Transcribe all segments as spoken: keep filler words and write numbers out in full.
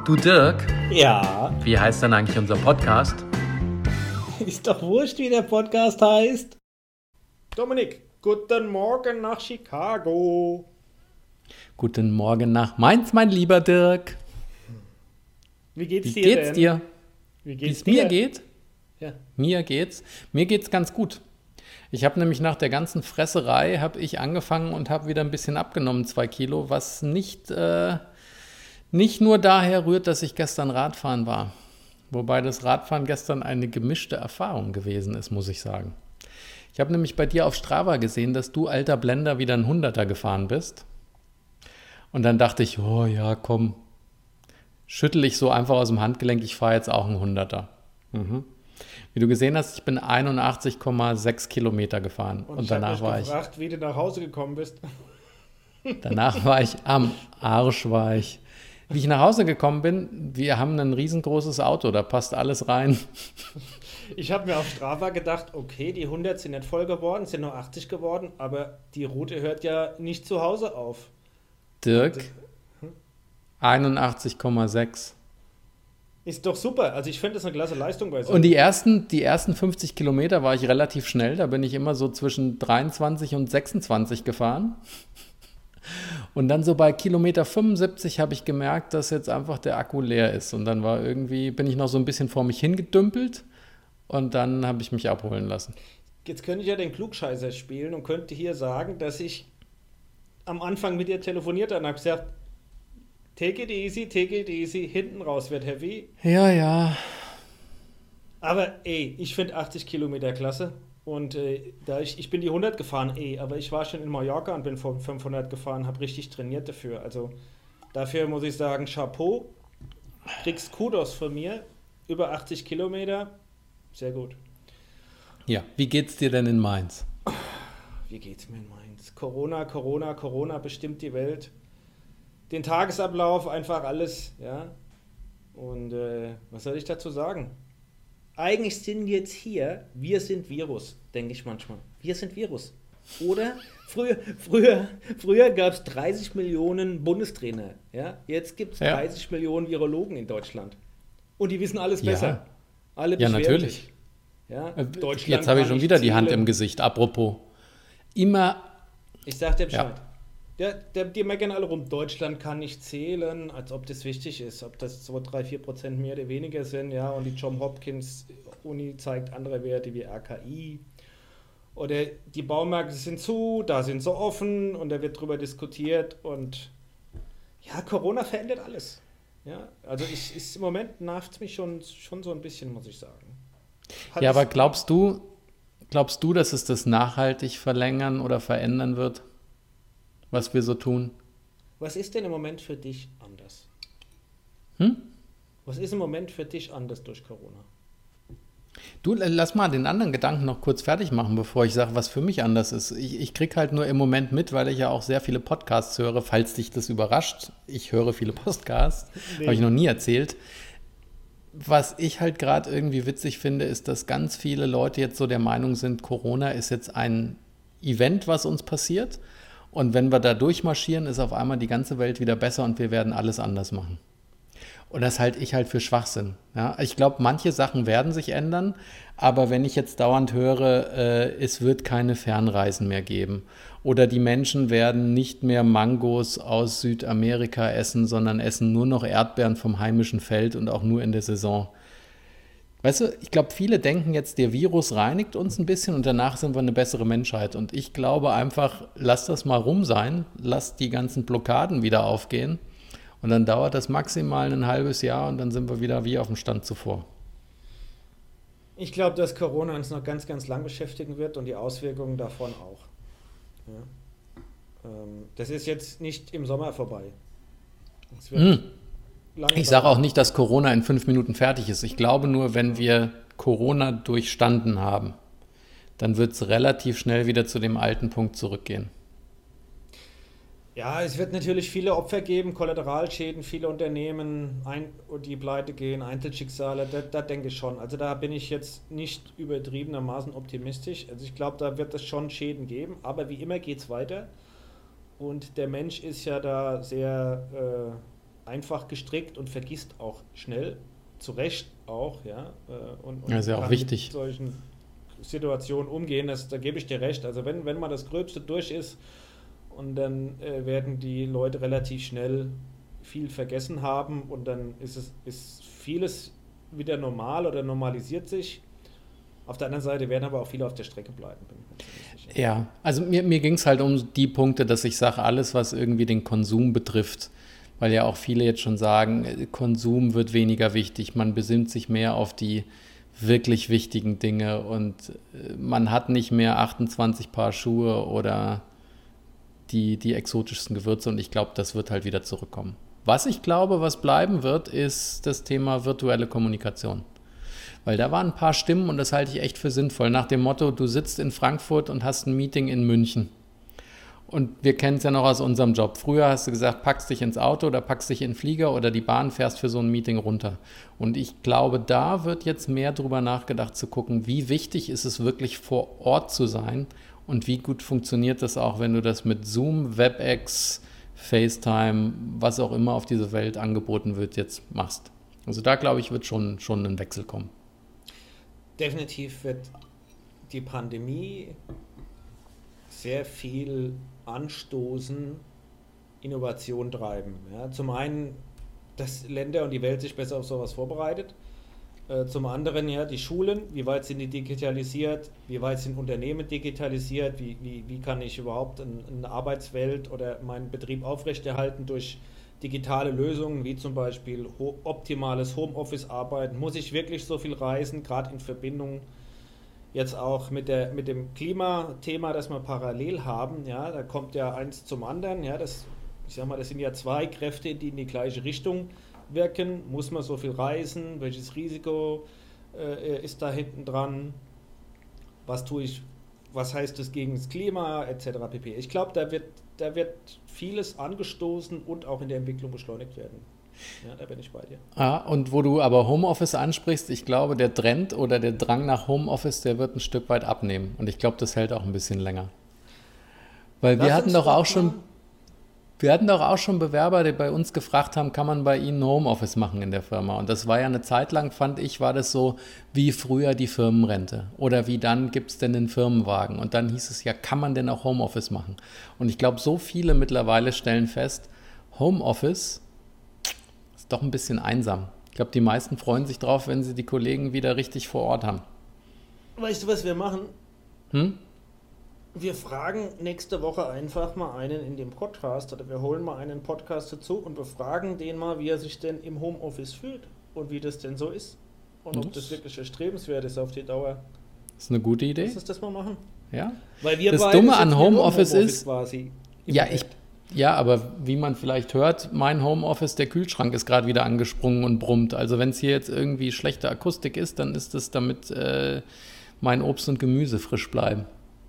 Du Dirk, Ja, wie heißt denn eigentlich unser Podcast? ist doch wurscht, wie der Podcast heißt. Dominik, guten Morgen nach Chicago. Guten Morgen nach Mainz, mein lieber Dirk. Wie geht's Wie dir geht's denn? dir? Wie Wie geht's es mir dir? geht? Ja. Mir geht's. Mir geht's ganz gut. Ich habe nämlich nach der ganzen Fresserei habe ich angefangen und habe wieder ein bisschen abgenommen, zwei Kilo, was nicht, äh, nicht nur daher rührt, dass ich gestern Radfahren war. Wobei das Radfahren gestern eine gemischte Erfahrung gewesen ist, muss ich sagen. Ich habe nämlich bei dir auf Strava gesehen, dass du, alter Blender, wieder ein Hunderter gefahren bist. Und dann dachte ich, oh ja, komm, schüttel ich so einfach aus dem Handgelenk, ich fahre jetzt auch einen Hunderter. Mhm. Wie du gesehen hast, ich bin einundachtzig Komma sechs Kilometer gefahren. Und, Und ich habe danach mich war ich, gefragt, wie du nach Hause gekommen bist. danach war ich am Arsch, war ich. Wie ich nach Hause gekommen bin, wir haben ein riesengroßes Auto, da passt alles rein. Ich habe mir auf Strava gedacht, okay, die hundert sind nicht voll geworden, sind nur achtzig geworden, aber die Route hört ja nicht zu Hause auf. Dirk, einundachtzig Komma sechs. Ist doch super. Also ich finde das eine klasse Leistung bei so. Und die ersten, die ersten fünfzig Kilometer war ich relativ schnell. Da bin ich immer so zwischen dreiundzwanzig und sechsundzwanzig gefahren. Und dann so bei Kilometer fünfundsiebzig habe ich gemerkt, dass jetzt einfach der Akku leer ist. Und dann war irgendwie, bin ich noch so ein bisschen vor mich hingedümpelt. Und dann habe ich mich abholen lassen. Jetzt könnte ich ja den Klugscheißer spielen und könnte hier sagen, dass ich am Anfang mit dir telefoniert habe und habe gesagt, take it easy, take it easy, hinten raus wird heavy. Ja, ja. Aber ey, ich finde achtzig Kilometer klasse. Und äh, da ich, ich bin die hundert gefahren, eh, aber ich war schon in Mallorca und bin von fünfhundert gefahren, habe richtig trainiert dafür. Also dafür muss ich sagen, Chapeau, kriegst Kudos von mir, über achtzig Kilometer, sehr gut. Ja, wie geht's dir denn in Mainz? Wie geht's mir in Mainz? Corona, Corona, Corona bestimmt die Welt. Den Tagesablauf, einfach alles, ja. Und äh, was soll ich dazu sagen? Eigentlich sind wir jetzt hier, wir sind Virus, denke ich manchmal. Wir sind Virus. Oder? Früher, früher, früher gab es dreißig Millionen Bundestrainer. Ja? Jetzt gibt es Ja. dreißig Millionen Virologen in Deutschland. Und die wissen alles Ja. besser. Alle Ja, beschweren natürlich. sich. Ja? Äh, Deutschland Jetzt habe ich kann schon nicht wieder die Hand zählen. im Gesicht. Apropos. Immer, Ich sag dir Bescheid. Ja. Der, der, die meckern alle rum, Deutschland kann nicht zählen, als ob das wichtig ist, ob das so drei, vier Prozent mehr oder weniger sind, ja, und die John Hopkins Uni zeigt andere Werte wie R K I. Oder die Baumärkte sind zu, da sind sie offen und da wird drüber diskutiert und ja, Corona verändert alles. Ja, also ich, ist, im Moment nervt es mich schon, schon so ein bisschen, muss ich sagen. Hat ja, es- aber glaubst du, glaubst du, dass es das nachhaltig verlängern oder verändern wird, was wir so tun? Was ist denn im Moment für dich anders? Hm? Was ist im Moment für dich anders durch Corona? Du, l- lass mal den anderen Gedanken noch kurz fertig machen, bevor ich sage, was für mich anders ist. Ich, ich kriege halt nur im Moment mit, weil ich ja auch sehr viele Podcasts höre, falls dich das überrascht. Ich höre viele Podcasts, Nee. habe ich noch nie erzählt. Was ich halt gerade irgendwie witzig finde, ist, dass ganz viele Leute jetzt so der Meinung sind, Corona ist jetzt ein Event, was uns passiert. Und wenn wir da durchmarschieren, ist auf einmal die ganze Welt wieder besser und wir werden alles anders machen. Und das halte ich halt für Schwachsinn. Ja? Ich glaube, manche Sachen werden sich ändern, aber wenn ich jetzt dauernd höre, äh, es wird keine Fernreisen mehr geben oder die Menschen werden nicht mehr Mangos aus Südamerika essen, sondern essen nur noch Erdbeeren vom heimischen Feld und auch nur in der Saison. Weißt du, ich glaube, viele denken jetzt, der Virus reinigt uns ein bisschen und danach sind wir eine bessere Menschheit. Und ich glaube einfach, lass das mal rum sein, lass die ganzen Blockaden wieder aufgehen. Und dann dauert das maximal ein halbes Jahr und dann sind wir wieder wie auf dem Stand zuvor. Ich glaube, dass Corona uns noch ganz, ganz lang beschäftigen wird und die Auswirkungen davon auch. Ja. Ähm, das ist jetzt nicht im Sommer vorbei. Es wird Hm. lange Ich sage dauern. auch nicht, dass Corona in fünf Minuten fertig ist. Ich glaube nur, wenn wir Corona durchstanden haben, dann wird es relativ schnell wieder zu dem alten Punkt zurückgehen. Ja, es wird natürlich viele Opfer geben, Kollateralschäden, viele Unternehmen, ein, die pleite gehen, Einzelschicksale, da, da denke ich schon. Also da bin ich jetzt nicht übertriebenermaßen optimistisch. Also ich glaube, da wird es schon Schäden geben, aber wie immer geht es weiter. Und der Mensch ist ja da sehr äh, einfach gestrickt und vergisst auch schnell, zu Recht auch, ja. Und, und ja, ist ja auch wichtig. Mit solchen Situationen umgehen, das, da gebe ich dir recht. Also wenn, wenn mal das Gröbste durch ist und dann äh, werden die Leute relativ schnell viel vergessen haben und dann ist es ist vieles wieder normal oder normalisiert sich. Auf der anderen Seite werden aber auch viele auf der Strecke bleiben. Bin ich mir ziemlich sicher. Ja, also mir, mir ging es halt um die Punkte, dass ich sage, alles, was irgendwie den Konsum betrifft, weil ja auch viele jetzt schon sagen, Konsum wird weniger wichtig, man besinnt sich mehr auf die wirklich wichtigen Dinge und man hat nicht mehr achtundzwanzig Paar Schuhe oder die, die exotischsten Gewürze und ich glaube, das wird halt wieder zurückkommen. Was ich glaube, was bleiben wird, ist das Thema virtuelle Kommunikation. Weil da waren ein paar Stimmen und das halte ich echt für sinnvoll. Nach dem Motto, du sitzt in Frankfurt und hast ein Meeting in München. Und wir kennen es ja noch aus unserem Job. Früher hast du gesagt, packst dich ins Auto oder packst dich in den Flieger oder die Bahn, fährst für so ein Meeting runter. Und ich glaube, da wird jetzt mehr drüber nachgedacht zu gucken, wie wichtig ist es wirklich vor Ort zu sein und wie gut funktioniert das auch, wenn du das mit Zoom, WebEx, FaceTime, was auch immer auf diese Welt angeboten wird, jetzt machst. Also da, glaube ich, wird schon, schon ein Wechsel kommen. Definitiv wird die Pandemie sehr viel anstoßen, Innovation treiben. Ja, zum einen, dass Länder und die Welt sich besser auf sowas vorbereitet. Äh, zum anderen, ja, die Schulen, wie weit sind die digitalisiert, wie weit sind Unternehmen digitalisiert, wie, wie, wie kann ich überhaupt ein, eine Arbeitswelt oder meinen Betrieb aufrechterhalten durch digitale Lösungen, wie zum Beispiel ho- optimales Homeoffice-Arbeiten. Muss ich wirklich so viel reisen, gerade in Verbindung jetzt auch mit, der, mit dem Klimathema, das wir parallel haben, ja, da kommt ja eins zum anderen, ja, das, ich sag mal, das sind ja zwei Kräfte, die in die gleiche Richtung wirken. Muss man so viel reisen? Welches Risiko äh, ist da hinten dran? Was tue ich, was heißt das gegen das Klima, et cetera pp. Ich glaube, da wird, da wird vieles angestoßen und auch in der Entwicklung beschleunigt werden. Ja, da bin ich bei dir. Ah, und wo du aber Homeoffice ansprichst, ich glaube, der Trend oder der Drang nach Homeoffice, der wird ein Stück weit abnehmen. Und ich glaube, das hält auch ein bisschen länger. Weil wir Lass hatten uns doch doch auch mal- schon, wir hatten doch auch schon Bewerber, die bei uns gefragt haben, kann man bei ihnen Homeoffice machen in der Firma? Und das war ja eine Zeit lang, fand ich, war das so wie früher die Firmenrente. Oder wie dann gibt es denn den Firmenwagen? Und dann hieß es ja, kann man denn auch Homeoffice machen? Und ich glaube, so viele mittlerweile stellen fest, Homeoffice ist doch ein bisschen einsam. Ich glaube, die meisten freuen sich drauf, wenn sie die Kollegen wieder richtig vor Ort haben. Weißt du, was wir machen? Hm? Wir fragen nächste Woche einfach mal einen in dem Podcast oder wir holen mal einen Podcast dazu und wir fragen den mal, wie er sich denn im Homeoffice fühlt und wie das denn so ist und ob das wirklich erstrebenswert ist auf die Dauer. Das ist eine gute Idee. Lass uns das mal machen. Ja. Weil wir Das beide Dumme sitzen an ja nur im Homeoffice ist- quasi. im Ja, Bett. ich, ja, aber wie man vielleicht hört, mein Homeoffice, der Kühlschrank ist gerade wieder angesprungen und brummt. Also wenn es hier jetzt irgendwie schlechte Akustik ist, dann ist es damit äh, mein Obst und Gemüse frisch bleiben.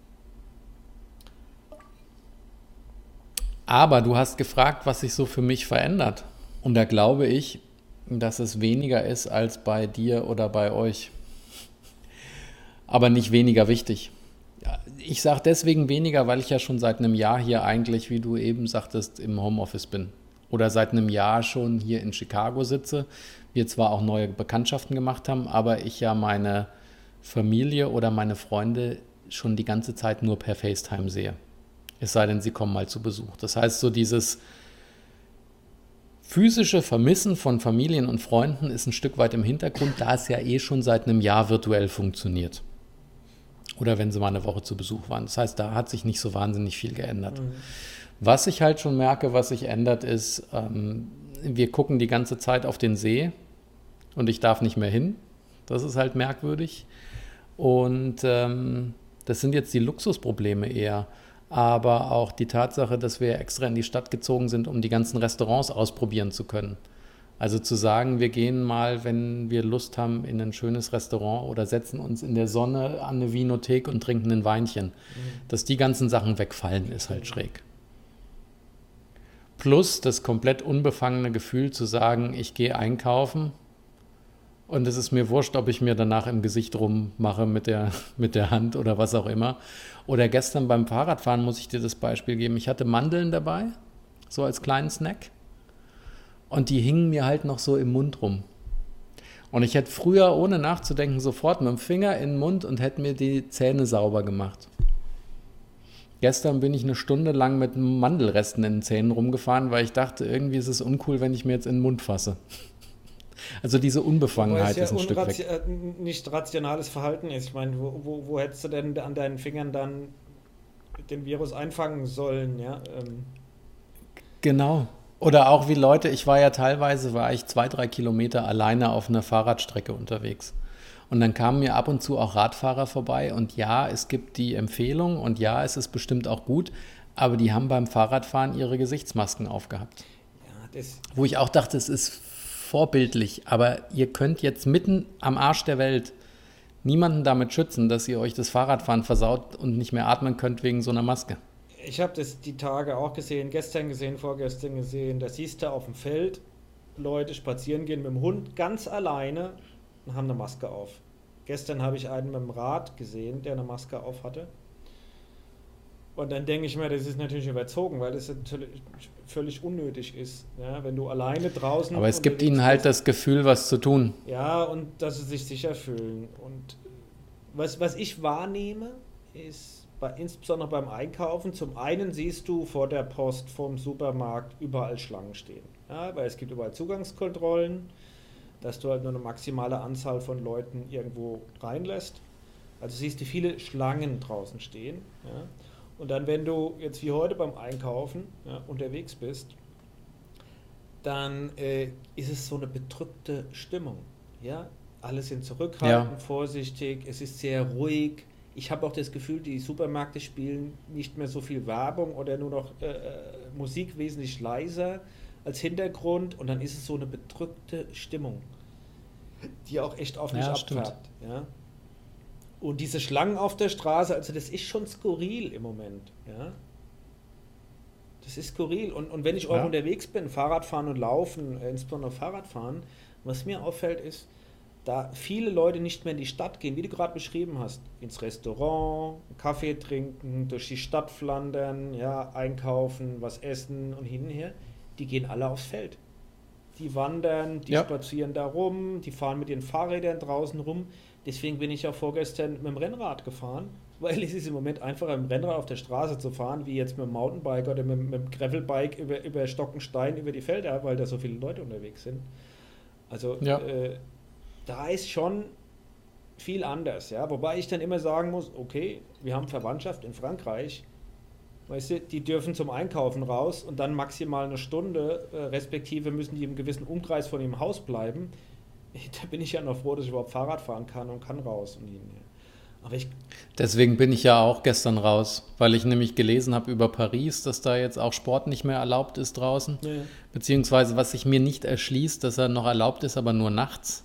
Aber du hast gefragt, was sich so für mich verändert. Und da glaube ich, dass es weniger ist als bei dir oder bei euch. Aber nicht weniger wichtig. Ja, ich sage deswegen weniger, weil ich ja schon seit einem Jahr hier eigentlich, wie du eben sagtest, im Homeoffice bin. Oder seit einem Jahr schon hier in Chicago sitze. Wir zwar auch neue Bekanntschaften gemacht haben, aber ich ja meine Familie oder meine Freunde schon die ganze Zeit nur per FaceTime sehe. Es sei denn, sie kommen mal zu Besuch. Das heißt, so dieses physische Vermissen von Familien und Freunden ist ein Stück weit im Hintergrund, da es ja eh schon seit einem Jahr virtuell funktioniert. Oder wenn sie mal eine Woche zu Besuch waren. Das heißt, da hat sich nicht so wahnsinnig viel geändert. Mhm. Was ich halt schon merke, was sich ändert, ist, ähm, wir gucken die ganze Zeit auf den See und ich darf nicht mehr hin. Das ist halt merkwürdig. Und ähm, das sind jetzt die Luxusprobleme eher. Aber auch die Tatsache, dass wir extra in die Stadt gezogen sind, um die ganzen Restaurants ausprobieren zu können. Also zu sagen, wir gehen mal, wenn wir Lust haben, in ein schönes Restaurant oder setzen uns in der Sonne an eine Vinothek und trinken ein Weinchen. Mhm. Dass die ganzen Sachen wegfallen, ist halt schräg. Plus das komplett unbefangene Gefühl zu sagen, ich gehe einkaufen und es ist mir wurscht, ob ich mir danach im Gesicht rummache mit der, mit der Hand oder was auch immer. Oder gestern beim Fahrradfahren muss ich dir das Beispiel geben. Ich hatte Mandeln dabei, so als kleinen Snack. und die hingen mir halt noch so im Mund rum. Und ich hätte früher, ohne nachzudenken, sofort mit dem Finger in den Mund und hätte mir die Zähne sauber gemacht. Gestern bin ich eine Stunde lang mit Mandelresten in den Zähnen rumgefahren, weil ich dachte, irgendwie ist es uncool, wenn ich mir jetzt in den Mund fasse. Also diese Unbefangenheit ja ist ein Stück weg. äh, nicht rationales Verhalten ist. Ich meine, wo, wo, wo hättest du denn an deinen Fingern dann den Virus einfangen sollen, ja? Ähm, Genau. Oder auch wie Leute, ich war ja teilweise, war ich zwei, drei Kilometer alleine auf einer Fahrradstrecke unterwegs. Und dann kamen mir ab und zu auch Radfahrer vorbei und ja, es gibt die Empfehlung und ja, es ist bestimmt auch gut, aber die haben beim Fahrradfahren ihre Gesichtsmasken aufgehabt. ja, das, Wo ich auch dachte, es ist vorbildlich, aber ihr könnt jetzt mitten am Arsch der Welt niemanden damit schützen, dass ihr euch das Fahrradfahren versaut und nicht mehr atmen könnt wegen so einer Maske. ich habe das die Tage auch gesehen, gestern gesehen, vorgestern gesehen. Da siehst du auf dem Feld Leute spazieren gehen mit dem Hund ganz alleine und haben eine Maske auf. Gestern habe ich einen mit dem Rad gesehen, der eine Maske auf hatte. Und dann denke ich mir, das ist natürlich überzogen, weil das natürlich völlig unnötig ist. Ja, wenn du alleine draußen. Aber es gibt unterwegs ihnen halt bist. das Gefühl, was zu tun. Ja, und dass sie sich sicher fühlen. Und was, was ich wahrnehme, ist bei, insbesondere beim Einkaufen, zum einen siehst du vor der Post, vorm Supermarkt überall Schlangen stehen. Ja, weil es gibt überall Zugangskontrollen, dass du halt nur eine maximale Anzahl von Leuten irgendwo reinlässt. Also siehst du viele Schlangen draußen stehen. Ja. Und dann, wenn du jetzt wie heute beim Einkaufen ja, unterwegs bist, dann äh, ist es so eine bedrückte Stimmung. Ja? Alle sind zurückhaltend, Ja. vorsichtig, es ist sehr ruhig. Ich habe auch das Gefühl, die Supermärkte spielen nicht mehr so viel Werbung oder nur noch äh, Musik wesentlich leiser als Hintergrund und dann ist es so eine bedrückte Stimmung, die auch echt auf mich Ja, stimmt. abfärbt. Ja? Und diese Schlangen auf der Straße, also das ist schon skurril im Moment. Ja? Das ist skurril. Und, und wenn ich auch Ja. unterwegs bin, Fahrradfahren und Laufen, äh, insbesondere Fahrradfahren, was mir auffällt ist, da viele Leute nicht mehr in die Stadt gehen, wie du gerade beschrieben hast, ins Restaurant, einen Kaffee trinken, durch die Stadt flandern, ja, einkaufen, was essen und hin und her, die gehen alle aufs Feld. Die wandern, die Ja. spazieren da rum, die fahren mit ihren Fahrrädern draußen rum. Deswegen bin ich ja vorgestern mit dem Rennrad gefahren, weil es ist im Moment einfacher, mit dem Rennrad auf der Straße zu fahren, wie jetzt mit dem Mountainbike oder mit, mit dem Gravelbike über, über Stockenstein über die Felder, weil da so viele Leute unterwegs sind. Also Ja. äh, da ist schon viel anders, ja. Wobei ich dann immer sagen muss, okay, wir haben Verwandtschaft in Frankreich, weißt du, die dürfen zum Einkaufen raus und dann maximal eine Stunde, äh, respektive müssen die im gewissen Umkreis von ihrem Haus bleiben. Da bin ich ja noch froh, dass ich überhaupt Fahrrad fahren kann und kann raus und hin. Aber ich, Deswegen bin ich ja auch gestern raus, weil ich nämlich gelesen habe über Paris, dass da jetzt auch Sport nicht mehr erlaubt ist draußen. ja, ja. Beziehungsweise was sich mir nicht erschließt, dass er noch erlaubt ist, aber nur nachts.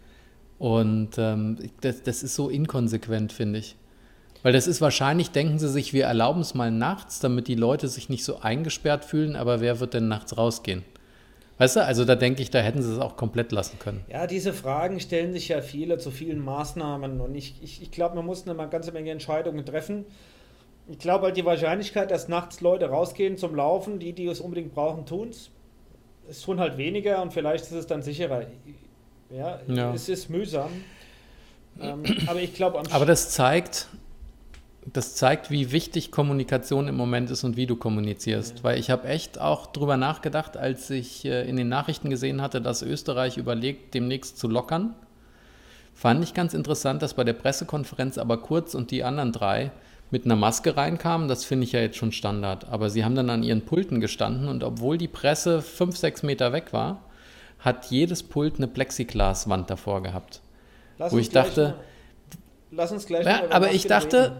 Und ähm, das, das ist so inkonsequent, finde ich. Weil das ist wahrscheinlich, denken sie sich, wir erlauben es mal nachts, damit die Leute sich nicht so eingesperrt fühlen, aber wer wird denn nachts rausgehen? Weißt du, also da denke ich, da hätten sie es auch komplett lassen können. Ja, diese Fragen stellen sich ja viele zu vielen Maßnahmen und ich, ich, ich glaube, man muss eine ganze Menge Entscheidungen treffen. Ich glaube halt die Wahrscheinlichkeit, dass nachts Leute rausgehen zum Laufen, die, die es unbedingt brauchen, tun es. Es tun halt weniger und vielleicht ist es dann sicherer. Ja, Ja. es ist mühsam. Ähm, aber ich glaube am Aber das zeigt, das zeigt, wie wichtig Kommunikation im Moment ist und wie du kommunizierst. Ja. Weil ich habe echt auch drüber nachgedacht, als ich äh, in den Nachrichten gesehen hatte, dass Österreich überlegt, demnächst zu lockern. Fand ich ganz interessant, dass bei der Pressekonferenz aber Kurz und die anderen drei mit einer Maske reinkamen. Das finde ich ja jetzt schon Standard. Aber sie haben dann an ihren Pulten gestanden und obwohl die Presse fünf, sechs Meter weg war, hat jedes Pult eine Plexiglaswand davor gehabt. Lass wo uns ich gleich dachte- mal, lass uns gleich Ja, mal über aber ich Masken dachte, reden.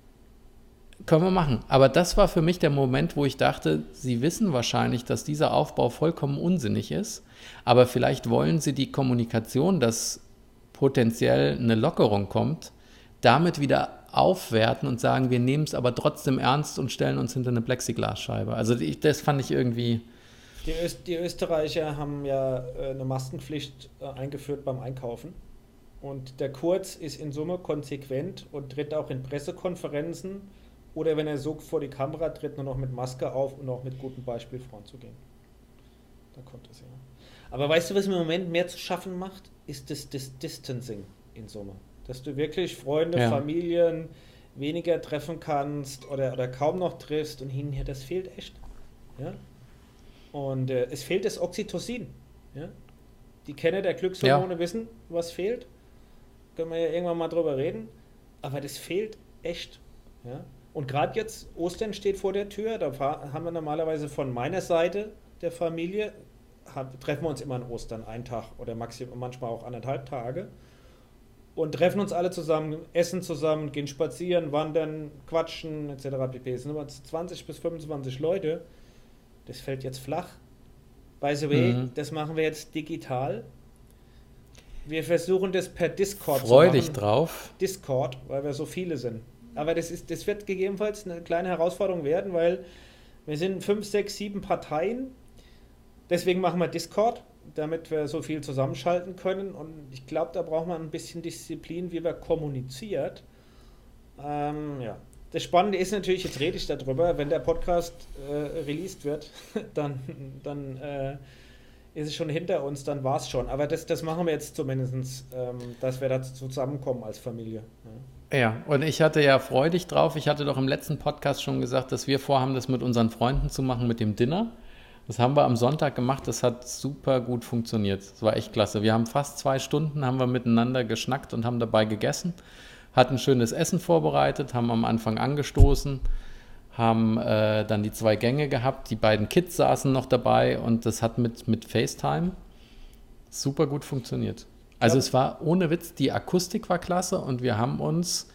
können wir machen. Aber das war für mich der Moment, wo ich dachte, sie wissen wahrscheinlich, dass dieser Aufbau vollkommen unsinnig ist. Aber vielleicht wollen sie die Kommunikation, dass potenziell eine Lockerung kommt, damit wieder aufwerten und sagen, wir nehmen es aber trotzdem ernst und stellen uns hinter eine Plexiglasscheibe. Also ich, das fand ich irgendwie, Die, Öst, die Österreicher haben ja äh, eine Maskenpflicht äh, eingeführt beim Einkaufen. Und der Kurz ist in Summe konsequent und tritt auch in Pressekonferenzen oder wenn er so vor die Kamera tritt, nur noch mit Maske auf und auch mit gutem Beispiel voranzugehen. da kommt es ja. Aber weißt du, was mir im Moment mehr zu schaffen macht? Ist das, das Distancing in Summe. Dass du wirklich Freunde, Ja. Familien weniger treffen kannst oder, oder kaum noch triffst und hin und her, das fehlt echt. Ja? Und äh, es fehlt das Oxytocin. Ja? Die Kenner der Glückshormone Ja. wissen, was fehlt. Können wir ja irgendwann mal drüber reden. Aber das fehlt echt. Ja? Und gerade jetzt, Ostern steht vor der Tür, da fahr- haben wir normalerweise von meiner Seite der Familie, hab, treffen wir uns immer an Ostern, einen Tag oder maximal, manchmal auch anderthalb Tage. Und treffen uns alle zusammen, essen zusammen, gehen spazieren, wandern, quatschen, et cetera pp. Es sind immer zwanzig bis fünfundzwanzig Leute. Das fällt jetzt flach. By the way, Mhm. das machen wir jetzt digital. Wir versuchen das per Discord Freu zu dich machen. drauf. Discord, weil wir so viele sind. Aber das ist, das wird gegebenenfalls eine kleine Herausforderung werden, weil wir sind fünf, sechs, sieben Parteien. Deswegen machen wir Discord, damit wir so viel zusammenschalten können. Und ich glaube, da braucht man ein bisschen Disziplin, wie wir kommuniziert. Ähm, ja. Das Spannende ist natürlich, jetzt rede ich darüber, wenn der Podcast äh, released wird, dann, dann äh, ist es schon hinter uns, dann war es schon. Aber das, das machen wir jetzt zumindest, ähm, dass wir da zusammenkommen als Familie. Ja. Ja, und ich hatte ja freu dich drauf. Ich hatte doch im letzten Podcast schon gesagt, dass wir vorhaben, das mit unseren Freunden zu machen mit dem Dinner. Das haben wir am Sonntag gemacht. Das hat super gut funktioniert. Das war echt klasse. Wir haben fast zwei Stunden haben wir miteinander geschnackt und haben dabei gegessen. Hatten schönes Essen vorbereitet, haben am Anfang angestoßen, haben äh, dann die zwei Gänge gehabt. Die beiden Kids saßen noch dabei und das hat mit, mit FaceTime super gut funktioniert. Also Ja. es war ohne Witz, die Akustik war klasse und wir haben uns,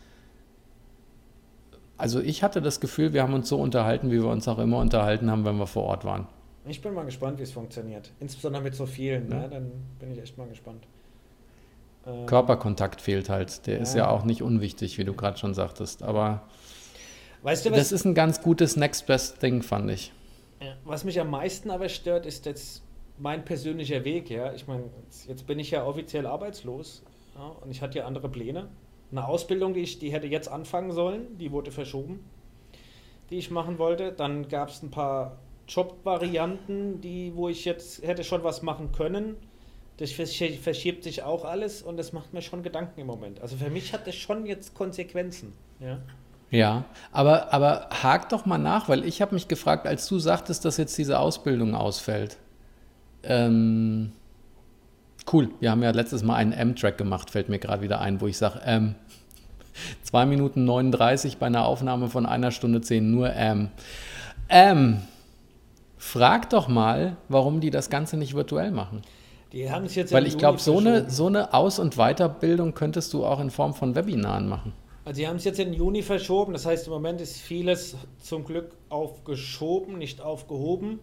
also ich hatte das Gefühl, wir haben uns so unterhalten, wie wir uns auch immer unterhalten haben, wenn wir vor Ort waren. Ich bin mal gespannt, wie es funktioniert. Insbesondere mit so vielen, Ja. ne? Dann bin ich echt mal gespannt. Ähm, Körperkontakt fehlt halt, der ist Ja. ja auch nicht unwichtig, wie du gerade schon sagtest, aber Weißt du, was, das ist ein ganz gutes Next Best Thing, fand ich. ja, was mich am meisten aber stört, ist jetzt mein persönlicher Weg. Ja? Ich meine, jetzt, jetzt bin ich ja offiziell arbeitslos, ja? Und ich hatte ja andere Pläne. Eine Ausbildung, die ich, die hätte jetzt anfangen sollen, die wurde verschoben, die ich machen wollte. Dann gab es ein paar Jobvarianten, die, wo ich jetzt hätte schon was machen können. Das verschie- verschiebt sich auch alles und das macht mir schon Gedanken im Moment. Also für mich hat das schon jetzt Konsequenzen. Ja, Ja, aber, aber hak doch mal nach, weil ich habe mich gefragt, als du sagtest, dass jetzt diese Ausbildung ausfällt. Ähm, cool, wir haben ja letztes Mal einen M-Track gemacht, fällt mir gerade wieder ein, wo ich sage, ähm, zwei Minuten neununddreißig bei einer Aufnahme von einer Stunde zehn, nur ähm. Ähm, frag doch mal, warum die das Ganze nicht virtuell machen. die haben es jetzt Weil im ich Juni glaube, so eine, verschoben. so eine Aus- und Weiterbildung könntest du auch in Form von Webinaren machen. Also sie haben es jetzt in den Juni verschoben, das heißt im Moment ist vieles zum Glück aufgeschoben, nicht aufgehoben.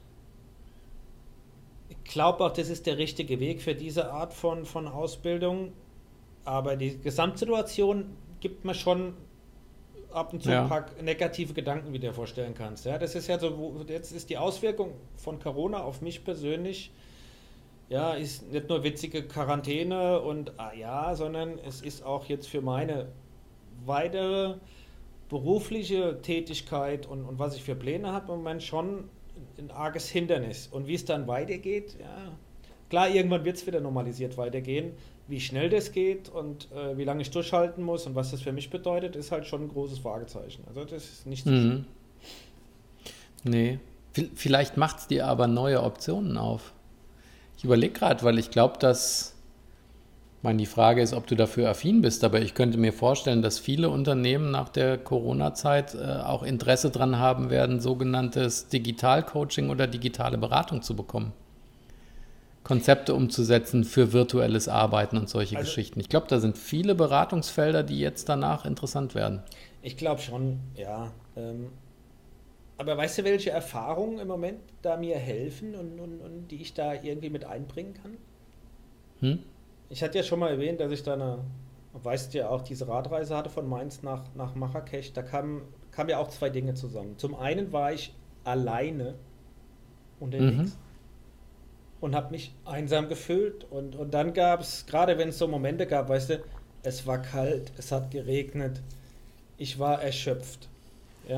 Ich glaube auch, das ist der richtige Weg für diese Art von, von Ausbildung, aber die Gesamtsituation gibt mir schon ab und zu Ja. ein paar negative Gedanken, wie du dir vorstellen kannst. Ja, das ist ja so, wo- jetzt ist die Auswirkung von Corona auf mich persönlich, ja, ist nicht nur witzige Quarantäne und ah ja, sondern es ist auch jetzt für meine weitere berufliche Tätigkeit und, und was ich für Pläne habe, im Moment schon ein arges Hindernis. Und wie es dann weitergeht, ja, klar, irgendwann wird es wieder normalisiert weitergehen. Wie schnell das geht und äh, wie lange ich durchhalten muss und was das für mich bedeutet, ist halt schon ein großes Fragezeichen. Also das ist nicht so schön. Mhm. Nee. V- Vielleicht macht es dir aber neue Optionen auf. Ich überlege gerade, weil ich glaube, dass, ich meine, die Frage ist, ob du dafür affin bist, aber ich könnte mir vorstellen, dass viele Unternehmen nach der Corona-Zeit äh, auch Interesse daran haben werden, sogenanntes Digital-Coaching oder digitale Beratung zu bekommen. Konzepte umzusetzen für virtuelles Arbeiten und solche Also- Geschichten. Ich glaube, da sind viele Beratungsfelder, die jetzt danach interessant werden. Ich glaube schon, ja. Ähm, aber weißt du, welche Erfahrungen im Moment da mir helfen und, und, und die ich da irgendwie mit einbringen kann? Hm? Ich hatte ja schon mal erwähnt, dass ich da eine, weißt ja auch, diese Radreise hatte von Mainz nach, nach Marrakesch. Da kamen kam ja auch zwei Dinge zusammen. Zum einen war ich alleine unterwegs Mhm. und habe mich einsam gefühlt. Und, und dann gab es, gerade wenn es so Momente gab, weißt du, es war kalt, es hat geregnet, ich war erschöpft. Ja,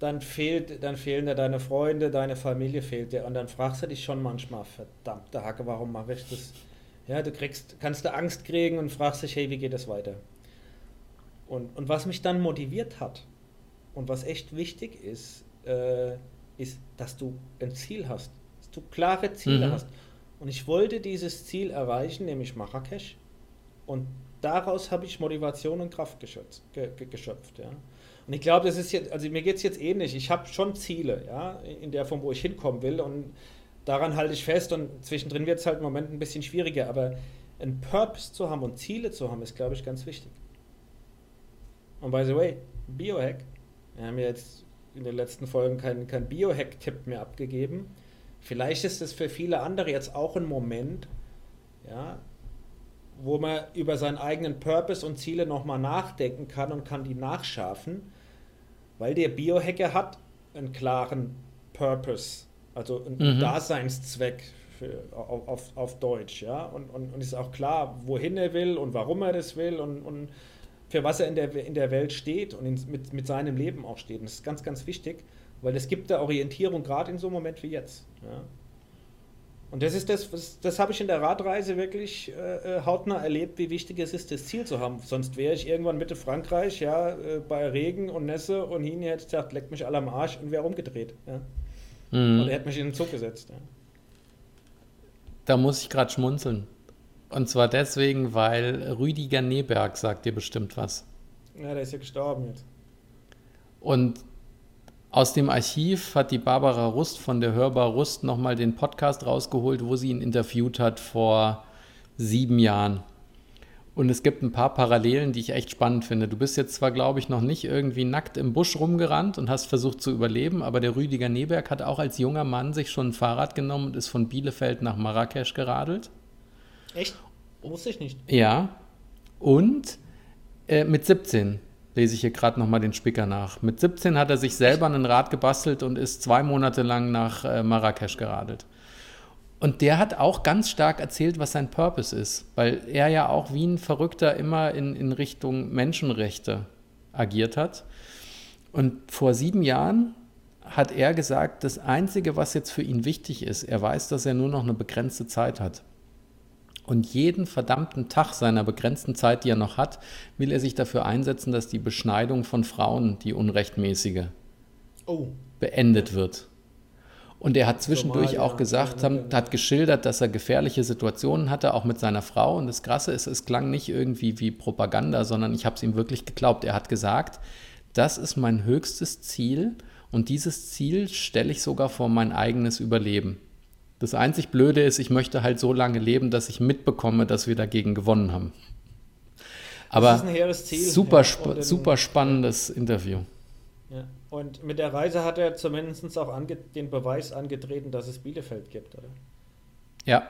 dann fehlt, dann fehlen dir deine Freunde, deine Familie fehlt dir und dann fragst du dich schon manchmal, verdammte Hacke, warum mache ich das? Ja, du kriegst, kannst du Angst kriegen und fragst dich, hey, wie geht das weiter? Und, und was mich dann motiviert hat und was echt wichtig ist, äh, ist, dass du ein Ziel hast, dass du klare Ziele Mhm. hast. Und ich wollte dieses Ziel erreichen, nämlich Marrakesch. Und daraus habe ich Motivation und Kraft geschöpft. Ge, ge, geschöpft ja. Und ich glaube, das ist jetzt, also mir geht es jetzt ähnlich. Ich habe schon Ziele, ja, in der Form, wo ich hinkommen will. Und daran halte ich fest. Und zwischendrin wird es halt im Moment ein bisschen schwieriger. Aber einen Purpose zu haben und Ziele zu haben, ist, glaube ich, ganz wichtig. Und by the way, Biohack. Wir haben ja jetzt in den letzten Folgen keinen kein Biohack-Tipp mehr abgegeben. Vielleicht ist es für viele andere jetzt auch ein Moment, ja, wo man über seinen eigenen Purpose und Ziele nochmal nachdenken kann und kann die nachschärfen, weil der Biohacker hat einen klaren Purpose, also einen Mhm. Daseinszweck für, auf, auf, auf Deutsch, ja, und, und, und ist auch klar, wohin er will und warum er das will und, und für was er in der, in der Welt steht und in, mit, mit seinem Leben auch steht. Und das ist ganz, ganz wichtig, weil es gibt da Orientierung, gerade in so einem Moment wie jetzt. Ja. Und das ist das, das, das habe ich in der Radreise wirklich äh, hautnah erlebt, wie wichtig es ist, das Ziel zu haben. Sonst wäre ich irgendwann Mitte Frankreich, ja, äh, bei Regen und Nässe und hin hätte ich gesagt, leckt mich alle am Arsch und wäre umgedreht. Ja. Mhm. Und er hätte mich in den Zug gesetzt. Ja. Da muss ich gerade schmunzeln. Und zwar deswegen, weil Rüdiger Neberg sagt dir bestimmt was. Ja, der ist ja gestorben jetzt. Und aus dem Archiv hat die Barbara Rust von der Hörbar Rust nochmal den Podcast rausgeholt, wo sie ihn interviewt hat vor sieben Jahren. Und es gibt ein paar Parallelen, die ich echt spannend finde. Du bist jetzt zwar, glaube ich, noch nicht irgendwie nackt im Busch rumgerannt und hast versucht zu überleben, aber der Rüdiger Neberg hat auch als junger Mann sich schon ein Fahrrad genommen und ist von Bielefeld nach Marrakesch geradelt. Echt? Wusste ich nicht. Ja, und äh, mit siebzehn lese ich hier gerade nochmal den Spicker nach. Mit siebzehn hat er sich selber ein Rad gebastelt und ist zwei Monate lang nach äh, Marrakesch geradelt. Und der hat auch ganz stark erzählt, was sein Purpose ist, weil er ja auch wie ein Verrückter immer in, in Richtung Menschenrechte agiert hat. Und vor sieben Jahren hat er gesagt, das Einzige, was jetzt für ihn wichtig ist, er weiß, dass er nur noch eine begrenzte Zeit hat. Und jeden verdammten Tag seiner begrenzten Zeit, die er noch hat, will er sich dafür einsetzen, dass die Beschneidung von Frauen, die unrechtmäßige, Oh. beendet wird. Und er hat zwischendurch Somalia, auch gesagt, ja, haben, hat geschildert, dass er gefährliche Situationen hatte, auch mit seiner Frau. Und das Krasse ist, es klang nicht irgendwie wie Propaganda, sondern ich habe es ihm wirklich geglaubt. Er hat gesagt, das ist mein höchstes Ziel und dieses Ziel stelle ich sogar vor mein eigenes Überleben. Das einzig Blöde ist, ich möchte halt so lange leben, dass ich mitbekomme, dass wir dagegen gewonnen haben. Aber das ist ein hehres Ziel. super, ja, sp- und in- super spannendes Interview. Ja. Und mit der Reise hat er zumindest auch ange den Beweis angetreten, dass es Bielefeld gibt, oder? Ja,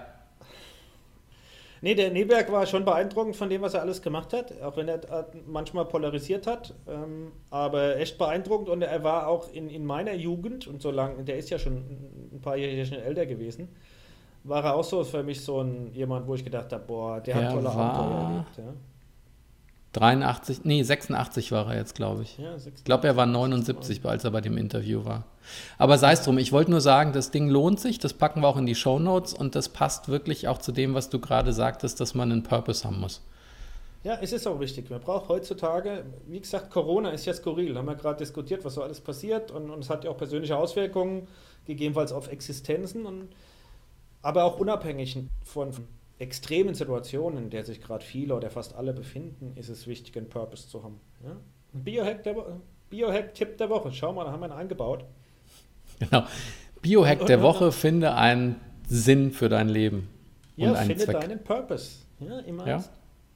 Nee, der Neberg war schon beeindruckend von dem, was er alles gemacht hat, auch wenn er äh, manchmal polarisiert hat, ähm, aber echt beeindruckend und er war auch in, in meiner Jugend und so lang, der ist ja schon ein paar Jahre schon älter gewesen, war er auch so für mich so ein jemand, wo ich gedacht habe, boah, der hat Er tolle war- Abenteuer erlebt. Ja, dreiundachtzig, nee, sechsundachtzig war er jetzt, glaube ich. ja, Ich glaube, er war neunundsiebzig, als er bei dem Interview war. Aber sei es drum, ich wollte nur sagen, das Ding lohnt sich, das packen wir auch in die Shownotes und das passt wirklich auch zu dem, was du gerade sagtest, dass man einen Purpose haben muss. Ja, es ist auch wichtig. Man braucht heutzutage, wie gesagt, Corona ist ja skurril. Haben wir gerade diskutiert, was so alles passiert und, und es hat ja auch persönliche Auswirkungen, gegebenenfalls auf Existenzen, und, aber auch unabhängig von extremen Situationen, in der sich gerade viele oder fast alle befinden, ist es wichtig, einen Purpose zu haben. Ja? Ein Biohack der Wo- Biohack-Tipp der Woche. Schau mal, da haben wir ihn eingebaut. Genau. Biohack Und- der und- Woche, finde einen Sinn für dein Leben und Ja, einen finde Zweck. deinen Purpose. Ja, immer. Ja.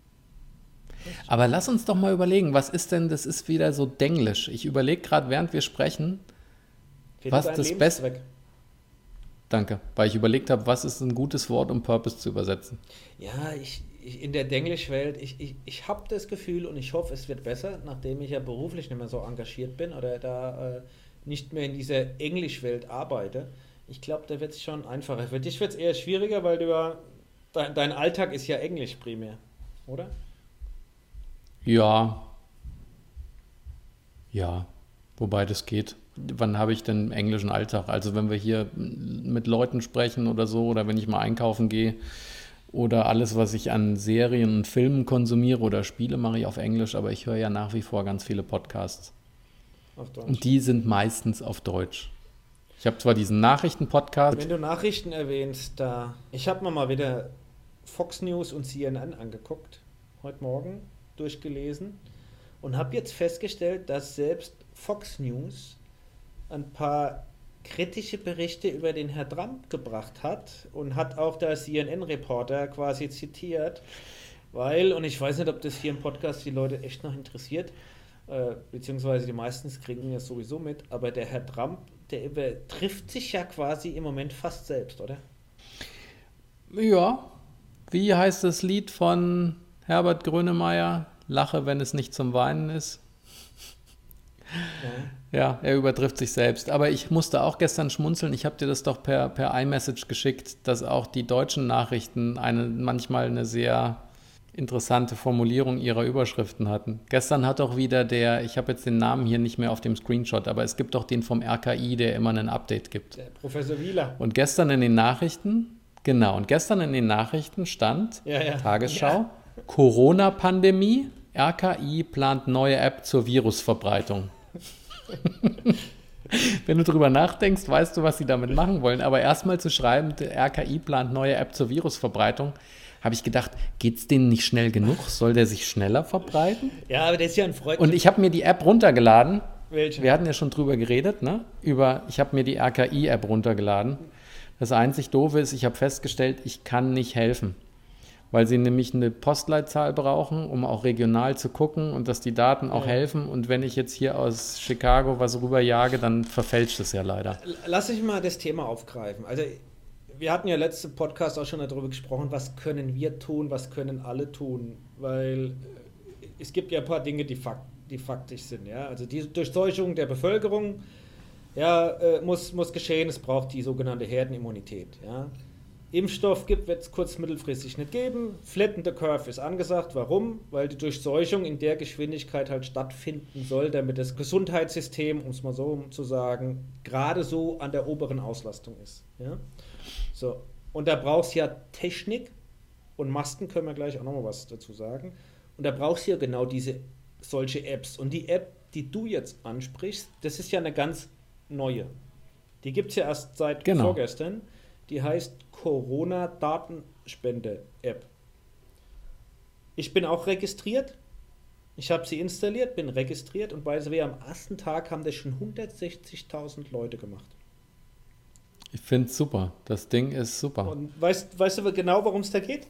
Aber lass uns doch mal überlegen, was ist denn, das ist wieder so denglisch. Ich überlege gerade, während wir sprechen, Finde was deinen das Lebenszweck. danke, weil ich überlegt habe, was ist ein gutes Wort, um Purpose zu übersetzen. Ja, ich, ich in der Denglisch-Welt, ich, ich, ich habe das Gefühl und ich hoffe, es wird besser, nachdem ich ja beruflich nicht mehr so engagiert bin oder da äh, nicht mehr in dieser Englischwelt arbeite. Ich glaube, da wird es schon einfacher. Für dich wird es eher schwieriger, weil du ja, dein, dein Alltag ist ja Englisch primär, oder? Ja, ja, wobei das geht. wann habe ich denn einen englischen Alltag? Also wenn wir hier mit Leuten sprechen oder so, oder wenn ich mal einkaufen gehe, oder alles, was ich an Serien und Filmen konsumiere oder Spiele, mache ich auf Englisch, aber ich höre ja nach wie vor ganz viele Podcasts. Auf Deutsch. Und die sind meistens auf Deutsch. Ich habe zwar diesen Nachrichten-Podcast. Wenn du Nachrichten erwähnst, da ich habe mir mal wieder Fox News und C N N angeguckt, heute Morgen durchgelesen und habe jetzt festgestellt, dass selbst Fox News ein paar kritische Berichte über den Herrn Trump gebracht hat und hat auch der C N N-Reporter quasi zitiert, weil, und ich weiß nicht, ob das hier im Podcast die Leute echt noch interessiert, äh, beziehungsweise die meisten kriegen das sowieso mit, aber der Herr Trump, der übertrifft sich ja quasi im Moment fast selbst, oder? Ja, wie heißt das Lied von Herbert Grönemeyer? Lache, wenn es nicht zum Weinen ist. Ja. Ja, er übertrifft sich selbst. Aber ich musste auch gestern schmunzeln. Ich habe dir das doch per, per iMessage geschickt, dass auch die deutschen Nachrichten eine, manchmal eine sehr interessante Formulierung ihrer Überschriften hatten. Gestern hat doch wieder der, ich habe jetzt den Namen hier nicht mehr auf dem Screenshot, aber es gibt doch den vom R K I, der immer ein Update gibt. Der Professor Wieler. Und gestern in den Nachrichten, genau, und gestern in den Nachrichten stand, ja, ja. Tagesschau, ja. Corona-Pandemie, R K I plant neue App zur Virusverbreitung. Wenn du drüber nachdenkst, weißt du, was sie damit machen wollen. Aber erstmal zu schreiben, der R K I plant neue App zur Virusverbreitung, habe ich gedacht, geht's denen nicht schnell genug? Soll der sich schneller verbreiten? Ja, aber der ist ja ein Freund. Und ich habe mir die App runtergeladen. Welche? Wir hatten ja schon drüber geredet, ne? Über, ich habe mir die R K I-App runtergeladen. Das einzig Doofe ist, ich habe festgestellt, ich kann nicht helfen. Weil sie nämlich eine Postleitzahl brauchen, um auch regional zu gucken und dass die Daten auch ja. helfen. Und wenn ich jetzt hier aus Chicago was rüberjage, dann verfälscht es ja leider. Lass ich mal das Thema aufgreifen. Also wir hatten ja letzten Podcast auch schon darüber gesprochen, was können wir tun, was können alle tun. Weil es gibt ja ein paar Dinge, die, fakt, die faktisch sind. Ja? Also die Durchseuchung der Bevölkerung ja, äh, muss, muss geschehen. Es braucht die sogenannte Herdenimmunität. Ja? Impfstoff gibt, wird es kurz- mittelfristig nicht geben. Flatten the curve ist angesagt. Warum? Weil die Durchseuchung in der Geschwindigkeit halt stattfinden soll, damit das Gesundheitssystem, um es mal so zu sagen, gerade so an der oberen Auslastung ist. Ja? So. Und da brauchst du ja Technik und Masken, können wir gleich auch nochmal was dazu sagen. Und da brauchst du ja genau diese solche Apps. Und die App, die du jetzt ansprichst, das ist ja eine ganz neue. Die gibt es ja erst seit genau. vorgestern. Die heißt Corona-Datenspende-App. Ich bin auch registriert. Ich habe sie installiert, bin registriert und bei wir am ersten Tag haben das schon hundertsechzigtausend Leute gemacht. Ich finde es super. Das Ding ist super. Und weißt, weißt du genau, worum es da geht?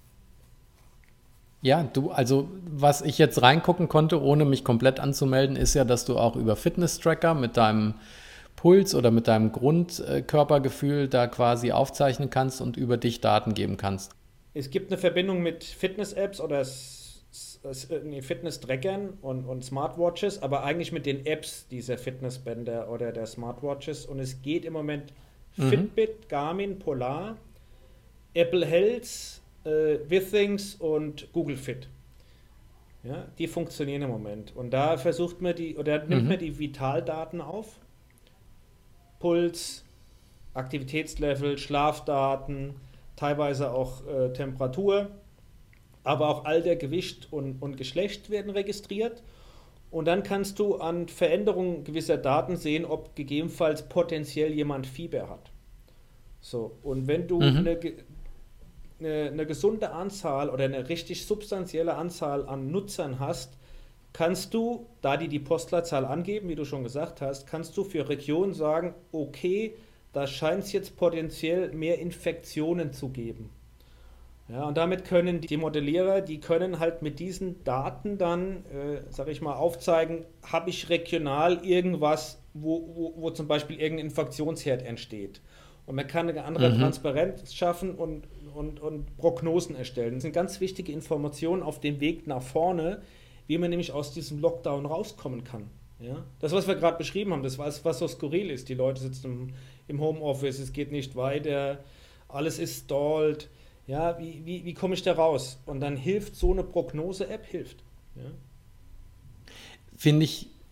Ja, du, also was ich jetzt reingucken konnte, ohne mich komplett anzumelden, ist ja, dass du auch über Fitness-Tracker mit deinem Puls oder mit deinem Grundkörpergefühl da quasi aufzeichnen kannst und über dich Daten geben kannst. Es gibt eine Verbindung mit Fitness-Apps oder S- S- nee, Fitness-Trackern und, und Smartwatches, aber eigentlich mit den Apps dieser Fitnessbänder oder der Smartwatches. Und es geht im Moment mhm. Fitbit, Garmin, Polar, Apple Health, äh, Withings und Google Fit. Ja, die funktionieren im Moment. Und da versucht man die, oder nimmt mhm. man die Vitaldaten auf. Puls, Aktivitätslevel, Schlafdaten, teilweise auch äh, Temperatur, aber auch Alter, Gewicht und, und Geschlecht werden registriert. Und dann kannst du an Veränderungen gewisser Daten sehen, ob gegebenenfalls potenziell jemand Fieber hat. So, und wenn du mhm. eine, eine, eine gesunde Anzahl oder eine richtig substanzielle Anzahl an Nutzern hast, kannst du, da die die Postleitzahl angeben, wie du schon gesagt hast, kannst du für Regionen sagen, okay, da scheint es jetzt potenziell mehr Infektionen zu geben. Ja, und damit können die Modellierer, die können halt mit diesen Daten dann, äh, sage ich mal, aufzeigen, habe ich regional irgendwas, wo, wo, wo zum Beispiel irgendein Infektionsherd entsteht. Und man kann eine andere mhm. Transparenz schaffen und, und, und Prognosen erstellen. Das sind ganz wichtige Informationen auf dem Weg nach vorne, wie man nämlich aus diesem Lockdown rauskommen kann. Ja? Das, was wir gerade beschrieben haben, das, was, was so skurril ist. Die Leute sitzen im, im Homeoffice, es geht nicht weiter, alles ist stalled. Ja, wie, wie, wie komme ich da raus? Und dann hilft so eine Prognose-App, hilft. Ja? Finde ich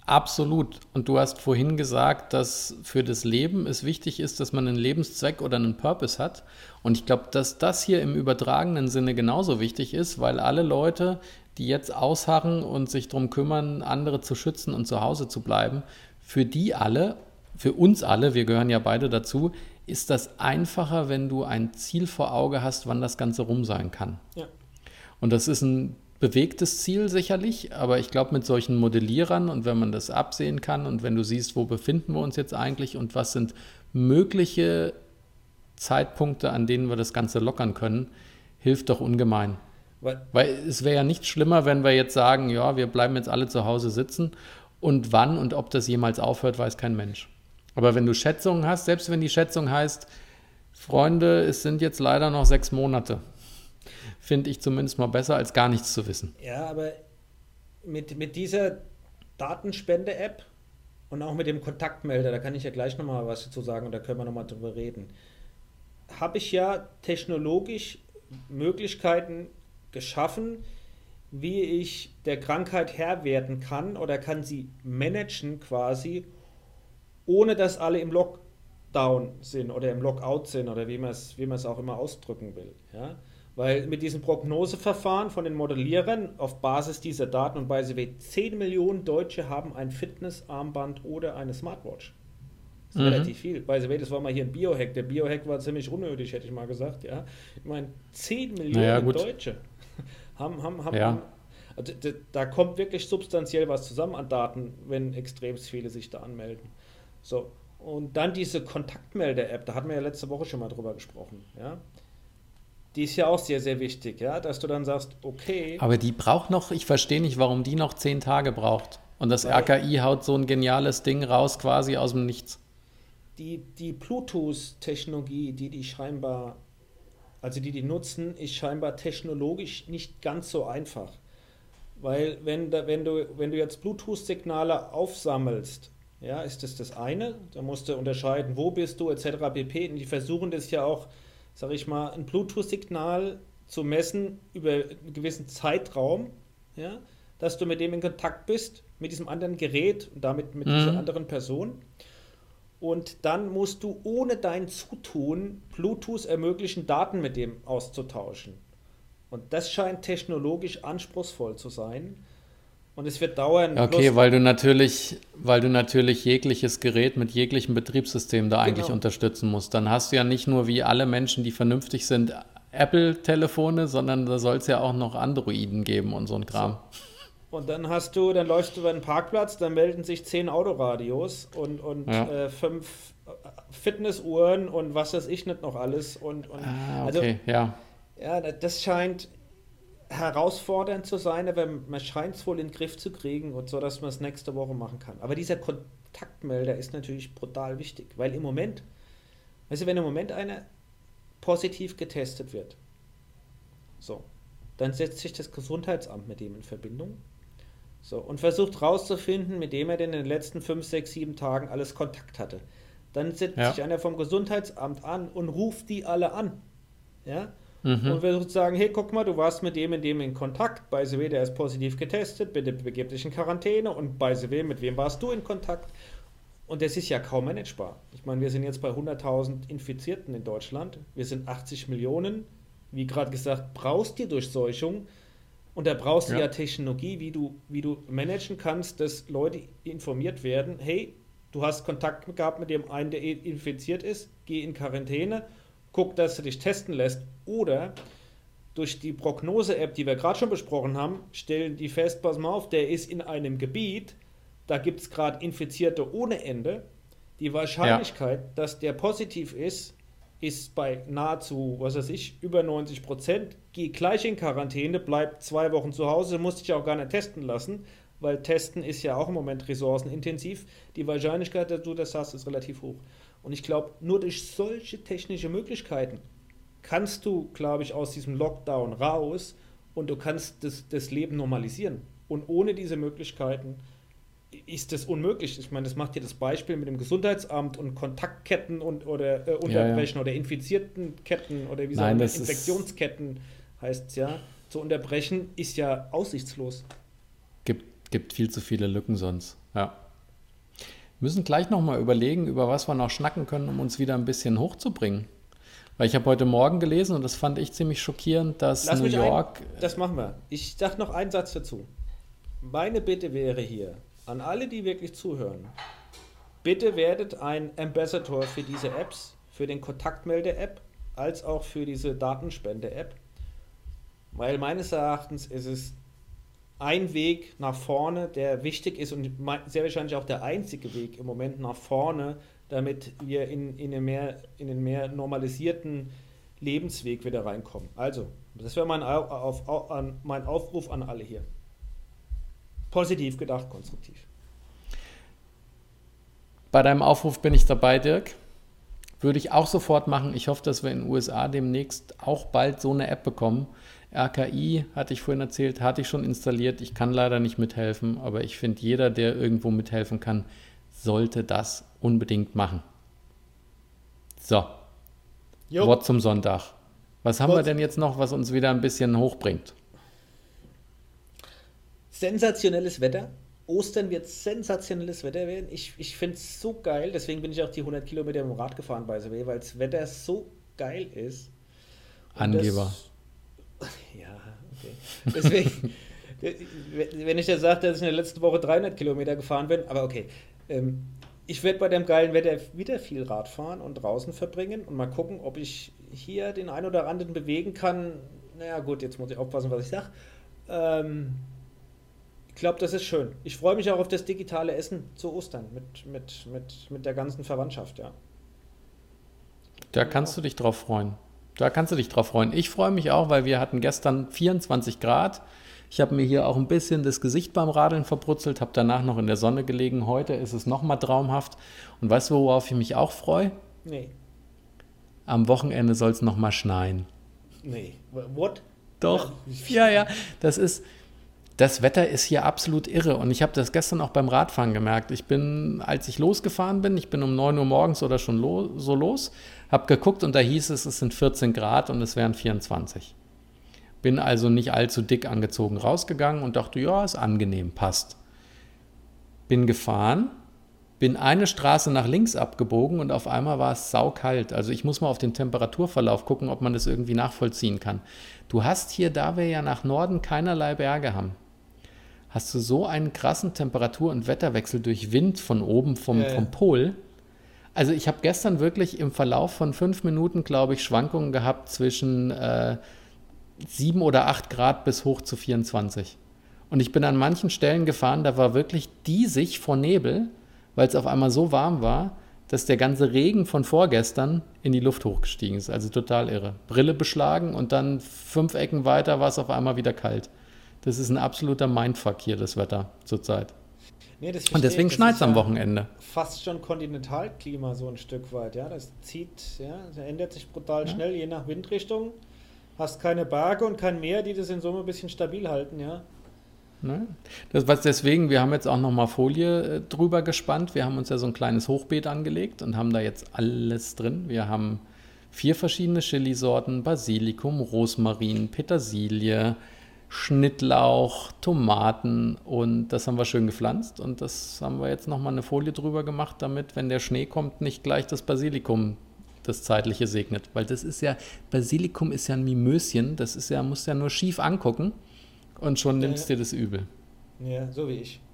Absolut. Und du hast vorhin gesagt, dass für das Leben es wichtig ist, dass man einen Lebenszweck oder einen Purpose hat. Und ich glaube, dass das hier im übertragenen Sinne genauso wichtig ist, weil alle Leute, die jetzt ausharren und sich darum kümmern, andere zu schützen und zu Hause zu bleiben, für die alle, für uns alle, wir gehören ja beide dazu, ist das einfacher, wenn du ein Ziel vor Auge hast, wann das Ganze rum sein kann. Ja. Und das ist ein bewegtes Ziel sicherlich, aber ich glaube mit solchen Modellierern und wenn man das absehen kann und wenn du siehst, wo befinden wir uns jetzt eigentlich und was sind mögliche Zeitpunkte, an denen wir das Ganze lockern können, hilft doch ungemein. Weil, Weil es wäre ja nicht schlimmer, wenn wir jetzt sagen, ja, wir bleiben jetzt alle zu Hause sitzen und wann und ob das jemals aufhört, weiß kein Mensch. Aber wenn du Schätzungen hast, selbst wenn die Schätzung heißt, Freunde, es sind jetzt leider noch sechs Monate, finde ich zumindest mal besser, als gar nichts zu wissen. ja, aber mit, mit dieser Datenspende-App und auch mit dem Kontaktmelder, da kann ich ja gleich nochmal was dazu sagen und da können wir nochmal drüber reden, habe ich ja technologisch Möglichkeiten geschaffen, wie ich der Krankheit Herr werden kann oder kann sie managen quasi, ohne dass alle im Lockdown sind oder im Lockout sind oder wie man es wie man es auch immer ausdrücken will. Ja? Weil mit diesem Prognoseverfahren von den Modellierern auf Basis dieser Daten und by the way, zehn Millionen Deutsche haben ein Fitnessarmband oder eine Smartwatch. Das ist Mhm. relativ viel. By the way, das war mal hier ein Biohack. Der Biohack war ziemlich unnötig, hätte ich mal gesagt. Ja? Ich meine, zehn Millionen Naja, gut. Deutsche haben, haben, haben, Ja. haben also da, da kommt wirklich substanziell was zusammen an Daten, wenn extrem viele sich da anmelden. So, und dann diese Kontaktmelder-App, da hatten wir ja letzte Woche schon mal drüber gesprochen, ja. Die ist ja auch sehr, sehr wichtig, ja, dass du dann sagst, okay, Aber die braucht noch, ich verstehe nicht, warum die noch zehn Tage braucht. Und das Weil- R K I haut so ein geniales Ding raus, quasi aus dem Nichts. die, die Bluetooth-Technologie, die die scheinbar, also die die nutzen, ist scheinbar technologisch nicht ganz so einfach. Weil wenn, da, wenn, du, wenn du jetzt Bluetooth-Signale aufsammelst, ja, ist das das eine, da musst du unterscheiden, wo bist du, et cetera pp. Und die versuchen das ja auch, sag ich mal, ein Bluetooth-Signal zu messen über einen gewissen Zeitraum, ja, dass du mit dem in Kontakt bist, mit diesem anderen Gerät und damit mit dieser Mhm. anderen Person. Und dann musst du ohne dein Zutun Bluetooth ermöglichen, Daten mit dem auszutauschen. Und das scheint technologisch anspruchsvoll zu sein. Und es wird dauern. Okay, Plus- weil du natürlich, weil du natürlich jegliches Gerät mit jeglichem Betriebssystem da eigentlich Genau. unterstützen musst. Dann hast du ja nicht nur wie alle Menschen, die vernünftig sind, Apple-Telefone, sondern da soll es ja auch noch Androiden geben und so ein Kram. Und dann hast du, dann läufst du über den Parkplatz, dann melden sich zehn Autoradios und, und Ja. äh, fünf äh, Fitnessuhren und was weiß ich nicht noch alles. Und, und Ah, also okay, ja. ja, das scheint herausfordernd zu sein, aber man scheint es wohl in den Griff zu kriegen und so, dass man es nächste Woche machen kann. Aber dieser Kontaktmelder ist natürlich brutal wichtig, weil im Moment, weißt du, wenn im Moment einer positiv getestet wird, so, dann setzt sich das Gesundheitsamt mit dem in Verbindung, so, und versucht rauszufinden, mit dem er denn in den letzten fünf, sechs, sieben Tagen alles Kontakt hatte. Dann setzt Ja. sich einer vom Gesundheitsamt an und ruft die alle an. Ja? Mhm. Und versucht zu sagen, hey, guck mal, du warst mit dem in dem in Kontakt, by the way, der ist positiv getestet, bitte begib dich in Quarantäne und by the way, mit wem warst du in Kontakt? Und das ist ja kaum managebar. Ich meine, wir sind jetzt bei hunderttausend Infizierten in Deutschland, wir sind achtzig Millionen, wie gerade gesagt, brauchst die Durchseuchung und da brauchst du Ja. ja Technologie, wie du, wie du managen kannst, dass Leute informiert werden, hey, du hast Kontakt gehabt mit dem einen, der infiziert ist, geh in Quarantäne, guck, dass du dich testen lässt. Oder durch die Prognose-App, die wir gerade schon besprochen haben, stellen die fest, pass mal auf, der ist in einem Gebiet, da gibt es gerade Infizierte ohne Ende. Die Wahrscheinlichkeit, ja. dass der positiv ist, ist bei nahezu, was weiß ich, über neunzig Prozent. Geh gleich in Quarantäne, bleib zwei Wochen zu Hause, musst dich auch gar nicht testen lassen, weil Testen ist ja auch im Moment ressourcenintensiv. Die Wahrscheinlichkeit, dass du das hast, ist relativ hoch. Und ich glaube, nur durch solche technische Möglichkeiten kannst du, glaube ich, aus diesem Lockdown raus und du kannst das, das Leben normalisieren. Und ohne diese Möglichkeiten ist das unmöglich. Ich meine, das macht dir das Beispiel mit dem Gesundheitsamt und Kontaktketten und oder äh, unterbrechen ja, ja. oder Infiziertenketten oder wie sagen wir, Infektionsketten heißt es ja, zu unterbrechen, ist ja aussichtslos. Gibt Gibt viel zu viele Lücken sonst. Ja. Wir müssen gleich nochmal überlegen, über was wir noch schnacken können, um uns wieder ein bisschen hochzubringen. Weil ich habe heute Morgen gelesen und das fand ich ziemlich schockierend, dass Lass New mich York. Ein, das machen wir. Ich sage noch einen Satz dazu. Meine Bitte wäre hier an alle, die wirklich zuhören. Bitte werdet ein Ambassador für diese Apps, für den Kontaktmelde-App, als auch für diese Datenspende-App. Weil meines Erachtens ist es ein Weg nach vorne, der wichtig ist und sehr wahrscheinlich auch der einzige Weg im Moment nach vorne, damit wir in, in, einen, mehr, in einen mehr normalisierten Lebensweg wieder reinkommen. Also, das wäre mein, auf, auf, an, mein Aufruf an alle hier. Positiv gedacht, konstruktiv. Bei deinem Aufruf bin ich dabei, Dirk. Würde ich auch sofort machen. Ich hoffe, dass wir in den U S A demnächst auch bald so eine App bekommen. R K I, hatte ich vorhin erzählt, hatte ich schon installiert. Ich kann leider nicht mithelfen, aber ich finde, jeder, der irgendwo mithelfen kann, sollte das unbedingt machen. So, jo. Wort zum Sonntag. Was haben Wort. wir denn jetzt noch, was uns wieder ein bisschen hochbringt? Sensationelles Wetter. Ostern wird sensationelles Wetter werden. Ich, ich finde es so geil, deswegen bin ich auch die hundert Kilometer mit dem Rad gefahren, by the way, weil das Wetter so geil ist. Und Angeber. Das, ja, okay. Deswegen, wenn ich ja sage, dass ich in der letzten Woche dreihundert Kilometer gefahren bin, aber okay. Ähm, ich werde bei dem geilen Wetter wieder viel Rad fahren und draußen verbringen und mal gucken, ob ich hier den einen oder anderen bewegen kann. Naja gut, jetzt muss ich aufpassen, was ich sage. Ähm, ich glaube, das ist schön. Ich freue mich auch auf das digitale Essen zu Ostern mit, mit, mit, mit der ganzen Verwandtschaft, ja. Da kannst du dich drauf freuen. Da kannst du dich drauf freuen. Ich freue mich auch, weil wir hatten gestern vierundzwanzig Grad. Ich habe mir hier auch ein bisschen das Gesicht beim Radeln verbrutzelt, habe danach noch in der Sonne gelegen. Heute ist es nochmal traumhaft. Und weißt du, worauf ich mich auch freue? Nee. Am Wochenende soll es nochmal schneien. Nee. What? Doch. Ja, ja. Das ist... Das Wetter ist hier absolut irre und ich habe das gestern auch beim Radfahren gemerkt. Ich bin, als ich losgefahren bin, ich bin um neun Uhr morgens oder schon lo- so los, habe geguckt und da hieß es, es sind vierzehn Grad und es wären vierundzwanzig. Bin also nicht allzu dick angezogen rausgegangen und dachte, ja, ist angenehm, passt. Bin gefahren, bin eine Straße nach links abgebogen und auf einmal war es saukalt. Also ich muss mal auf den Temperaturverlauf gucken, ob man das irgendwie nachvollziehen kann. Du hast hier, da wir ja nach Norden keinerlei Berge haben, hast du so einen krassen Temperatur- und Wetterwechsel durch Wind von oben vom, äh. vom Pol. Also ich habe gestern wirklich im Verlauf von fünf Minuten, glaube ich, Schwankungen gehabt zwischen äh, sieben oder acht Grad bis hoch zu vierundzwanzig. Und ich bin an manchen Stellen gefahren, da war wirklich diesig vor Nebel, weil es auf einmal so warm war, dass der ganze Regen von vorgestern in die Luft hochgestiegen ist. Also total irre. Brille beschlagen und dann fünf Ecken weiter war es auf einmal wieder kalt. Das ist ein absoluter Mindfuck hier, das Wetter zurzeit. Nee, das und deswegen schneit es am Wochenende. Fast schon Kontinentalklima so ein Stück weit. Ja, das zieht, ja, das ändert sich brutal ja. schnell, je nach Windrichtung. Hast keine Berge und kein Meer, die das in Sommer ein bisschen stabil halten, ja. Ne? Das was deswegen, wir haben jetzt auch nochmal Folie äh, drüber gespannt. Wir haben uns ja so ein kleines Hochbeet angelegt und haben da jetzt alles drin. Wir haben vier verschiedene Chilisorten, Basilikum, Rosmarin, Petersilie, Schnittlauch, Tomaten und das haben wir schön gepflanzt und das haben wir jetzt nochmal eine Folie drüber gemacht, damit, wenn der Schnee kommt, nicht gleich das Basilikum das Zeitliche segnet. Weil das ist ja, Basilikum ist ja ein Mimöschen, das ist ja, musst ja nur schief angucken und schon nimmst ja. dir das übel. Ja, so wie ich.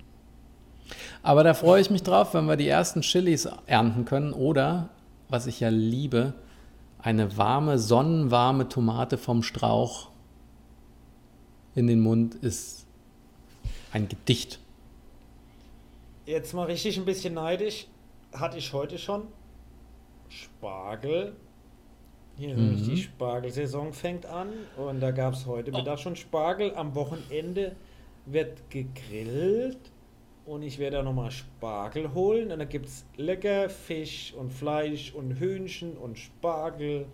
Aber da freue ich mich drauf, wenn wir die ersten Chilis ernten können oder, was ich ja liebe, eine warme, sonnenwarme Tomate vom Strauch in den Mund ist ein Gedicht. Jetzt mal richtig ein bisschen neidisch. Hatte ich heute schon. Spargel. Hier mhm. die Spargelsaison fängt an und da gab es heute Mittag schon Spargel. Am Wochenende wird gegrillt und ich werde da nochmal Spargel holen. Und da gibt es lecker Fisch und Fleisch und Hühnchen und Spargel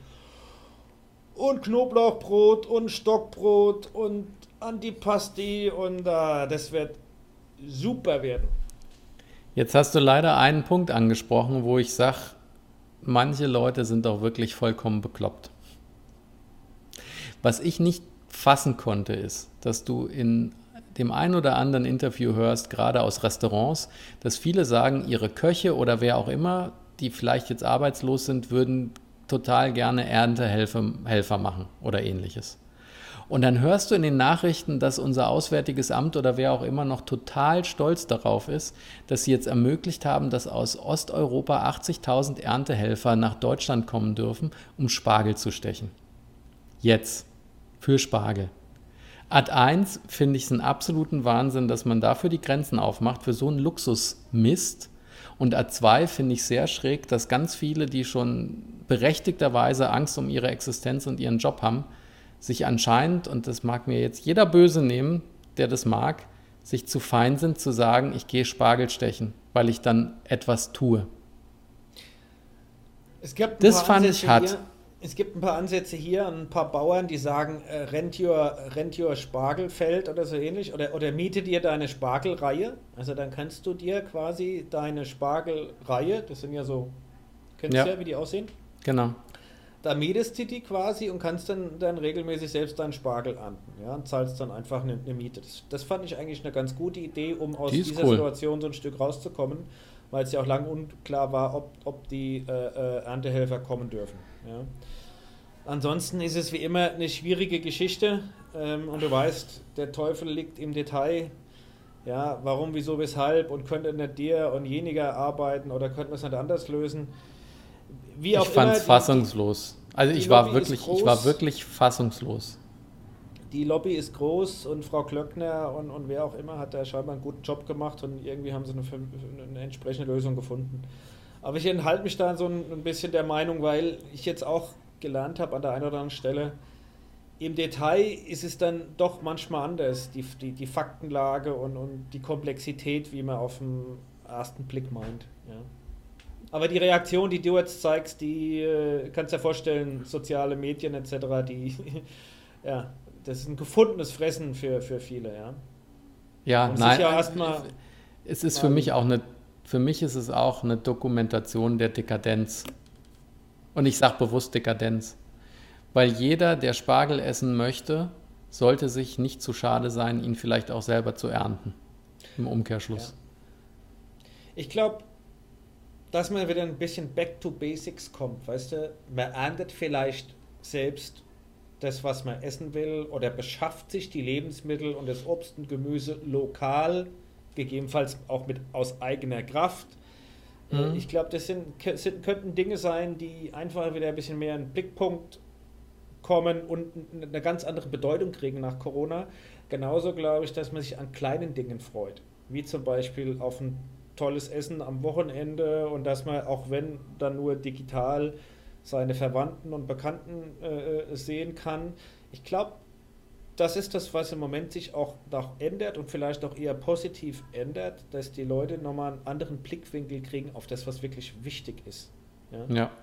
und Knoblauchbrot und Stockbrot und Antipasti und uh, das wird super werden. Jetzt hast du leider einen Punkt angesprochen, wo ich sage, manche Leute sind doch wirklich vollkommen bekloppt. Was ich nicht fassen konnte, ist, dass du in dem einen oder anderen Interview hörst, gerade aus Restaurants, dass viele sagen, ihre Köche oder wer auch immer, die vielleicht jetzt arbeitslos sind, würden total gerne Erntehelfer Helfer machen oder ähnliches. Und dann hörst du in den Nachrichten, dass unser Auswärtiges Amt oder wer auch immer noch total stolz darauf ist, dass sie jetzt ermöglicht haben, dass aus Osteuropa achtzigtausend Erntehelfer nach Deutschland kommen dürfen, um Spargel zu stechen. Jetzt. Für Spargel. Ad eins finde ich es einen absoluten Wahnsinn, dass man dafür die Grenzen aufmacht, für so einen Luxusmist. Und Ad zwei finde ich sehr schräg, dass ganz viele, die schon berechtigterweise Angst um ihre Existenz und ihren Job haben, sich anscheinend, und das mag mir jetzt jeder böse nehmen, der das mag, sich zu fein sind zu sagen, ich gehe Spargel stechen, weil ich dann etwas tue. Es gibt ein Das paar fand Ansätze ich hart. hier. Es gibt ein paar Ansätze hier, ein paar Bauern, die sagen, äh, rent your, rent your Spargelfeld oder so ähnlich, oder, oder miete dir deine Spargelreihe. Also dann kannst du dir quasi deine Spargelreihe, das sind ja so, kennst Ja. du ja, wie die aussehen? Genau. Da mietest du die quasi und kannst dann, dann regelmäßig selbst deinen Spargel ernten, ja, und zahlst dann einfach eine, eine Miete. Das, das fand ich eigentlich eine ganz gute Idee, um aus Die ist dieser cool. Situation so ein Stück rauszukommen, weil es ja auch lange unklar war, ob, ob die äh, äh, Erntehelfer kommen dürfen. Ja. Ansonsten ist es wie immer eine schwierige Geschichte, ähm, und du weißt, der Teufel liegt im Detail. Ja, warum, wieso, weshalb und könnte nicht der und jeniger arbeiten oder könnte man es nicht anders lösen? Wie Ich auch fand immer, es die- fassungslos. Also die ich war Lobby ist wirklich, groß. ich war wirklich fassungslos. Die Lobby ist groß und Frau Klöckner und, und wer auch immer hat da scheinbar einen guten Job gemacht und irgendwie haben sie eine, eine entsprechende Lösung gefunden. Aber ich enthalte mich da so ein, ein bisschen der Meinung, weil ich jetzt auch gelernt habe an der einen oder anderen Stelle, im Detail ist es dann doch manchmal anders, die, die, die Faktenlage und, und die Komplexität, wie man auf den ersten Blick meint. Ja. Aber die Reaktion, die du jetzt zeigst, die äh, kannst du dir vorstellen, soziale Medien et cetera, die, ja, das ist ein gefundenes Fressen für, für viele, ja. Ja, Und es nein. ist ja erstmal, Es ist für mich auch eine, für mich ist es auch eine Dokumentation der Dekadenz. Und ich sage bewusst Dekadenz. Weil jeder, der Spargel essen möchte, sollte sich nicht zu schade sein, ihn vielleicht auch selber zu ernten. Im Umkehrschluss. ich glaube, dass man wieder ein bisschen back to basics kommt, weißt du, man erntet vielleicht selbst das, was man essen will, oder beschafft sich die Lebensmittel und das Obst und Gemüse lokal, gegebenenfalls auch mit aus eigener Kraft. Mhm. Ich glaube, das sind, sind, könnten Dinge sein, die einfach wieder ein bisschen mehr in den Blickpunkt kommen und eine ganz andere Bedeutung kriegen nach Corona. Genauso glaube ich, dass man sich an kleinen Dingen freut, wie zum Beispiel auf ein tolles Essen am Wochenende und dass man, auch wenn dann nur digital, seine Verwandten und Bekannten äh, sehen kann. Ich glaube, das ist das, was im Moment sich auch noch ändert und vielleicht auch eher positiv ändert, dass die Leute nochmal einen anderen Blickwinkel kriegen auf das, was wirklich wichtig ist. Ja. Ja.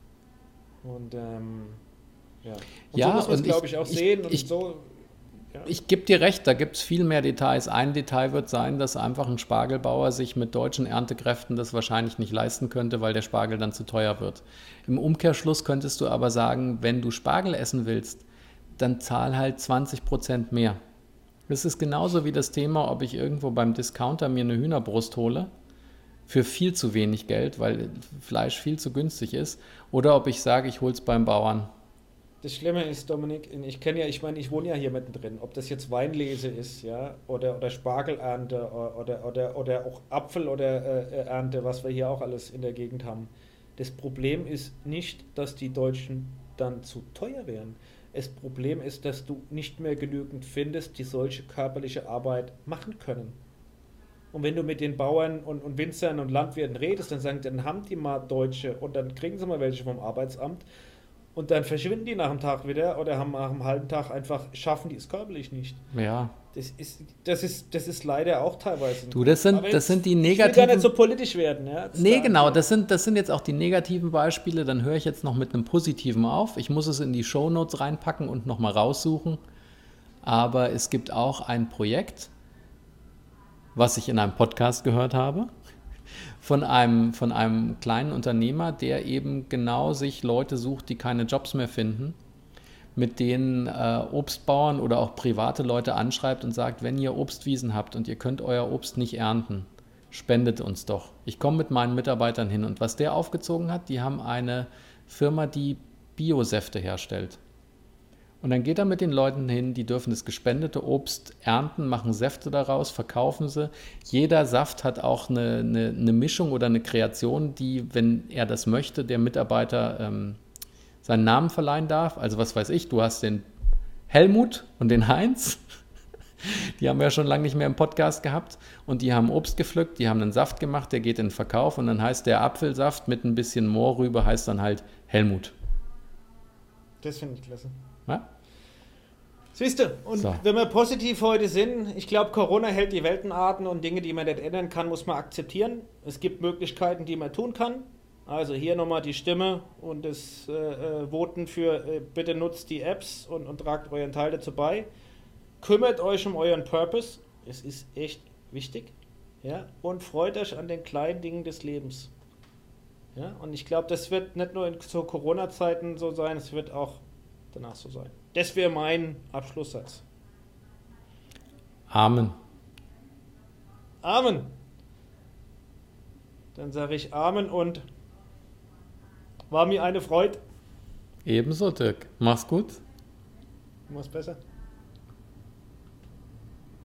Und ähm, ja, und Ja, so muss man es, und glaube ich- ich, auch ich- sehen. Und ich- so, ja. Ich gebe dir recht, da gibt es viel mehr Details. Ein Detail wird sein, dass einfach ein Spargelbauer sich mit deutschen Erntekräften das wahrscheinlich nicht leisten könnte, weil der Spargel dann zu teuer wird. Im Umkehrschluss könntest du aber sagen, wenn du Spargel essen willst, dann zahl halt zwanzig Prozent mehr. Das ist genauso wie das Thema, ob ich irgendwo beim Discounter mir eine Hühnerbrust hole, für viel zu wenig Geld, weil Fleisch viel zu günstig ist, oder ob ich sage, ich hole es beim Bauern. Das Schlimme ist, Dominik, ich kenne ja, ich meine, ich wohne ja hier mittendrin, ob das jetzt Weinlese ist, ja, oder, oder Spargelernte oder, oder, oder auch Apfel oder äh, Ernte, was wir hier auch alles in der Gegend haben. Das Problem ist nicht, dass die Deutschen dann zu teuer wären. Das Problem ist, dass du nicht mehr genügend findest, die solche körperliche Arbeit machen können. Und wenn du mit den Bauern und, und Winzern und Landwirten redest, dann sagen die, dann haben die mal Deutsche und dann kriegen sie mal welche vom Arbeitsamt. Und dann verschwinden die nach dem Tag wieder oder haben nach einem halben Tag einfach, schaffen die es körperlich nicht. Ja, Das ist, das ist, das ist leider auch teilweise. du, das sind, Aber das jetzt- sind die Ich will negativen... gar nicht so politisch werden. Ja, Jetzt Nee, da- genau, das sind, das sind jetzt auch die negativen Beispiele. Dann höre ich jetzt noch mit einem positiven auf. Ich muss es in die Shownotes reinpacken und nochmal raussuchen. Aber es gibt auch ein Projekt, was ich in einem Podcast gehört habe, von einem, von einem kleinen Unternehmer, der eben genau sich Leute sucht, die keine Jobs mehr finden, mit denen äh, Obstbauern oder auch private Leute anschreibt und sagt, wenn ihr Obstwiesen habt und ihr könnt euer Obst nicht ernten, spendet uns doch. Ich komme mit meinen Mitarbeitern hin. Und was der aufgezogen hat, die haben eine Firma, die Biosäfte herstellt. Und dann geht er mit den Leuten hin, die dürfen das gespendete Obst ernten, machen Säfte daraus, verkaufen sie. Jeder Saft hat auch eine, eine, eine Mischung oder eine Kreation, die, wenn er das möchte, der Mitarbeiter ähm, seinen Namen verleihen darf. Also was weiß ich, du hast den Helmut und den Heinz. Die haben wir ja schon lange nicht mehr im Podcast gehabt. Und die haben Obst gepflückt, die haben einen Saft gemacht, der geht in den Verkauf. Und dann heißt der Apfelsaft mit ein bisschen Mohrrübe, heißt dann halt Helmut. Das finde ich klasse. Ja? Siehst du, und So. wenn wir positiv heute sind, ich glaube, Corona hält die Weltenarten und Dinge, die man nicht ändern kann, muss man akzeptieren. Es gibt Möglichkeiten, die man tun kann. Also hier nochmal die Stimme und das äh, äh, Voten für äh, bitte nutzt die Apps und, und tragt euren Teil dazu bei. Kümmert euch um euren Purpose. Es ist echt wichtig. Ja? Und freut euch an den kleinen Dingen des Lebens. Ja? Und ich glaube, das wird nicht nur in so Corona-Zeiten so sein, es wird auch danach so sein. Das wäre mein Abschlusssatz. Amen. Amen. Dann sage ich Amen und war mir eine Freude. Ebenso, Dirk. Mach's gut. Mach's besser.